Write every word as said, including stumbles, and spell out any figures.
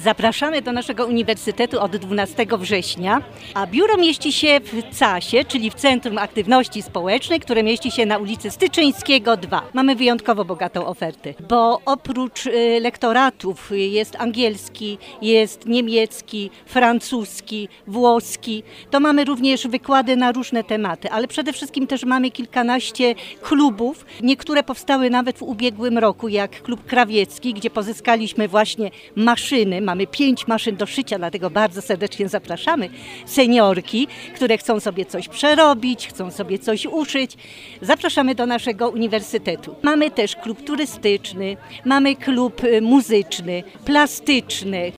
Zapraszamy do naszego uniwersytetu od dwunastego września, a biuro mieści się w casie, czyli w Centrum Aktywności Społecznej, które mieści się na ulicy Styczyńskiego dwa. Mamy wyjątkowo bogatą ofertę, bo oprócz y, lektoratów jest angielski, jest niemiecki, francuski, włoski, to mamy również wykłady na różne tematy, ale przede wszystkim też mamy kilkanaście klubów. Niektóre powstały nawet w ubiegłym roku, jak klub krawiecki, gdzie pozyskaliśmy właśnie maszyny. Mamy pięć maszyn do szycia, dlatego bardzo serdecznie zapraszamy seniorki, które chcą sobie coś przerobić, chcą sobie coś uszyć. Zapraszamy do naszego uniwersytetu. Mamy też klub turystyczny, mamy klub muzyczny, plastyczny,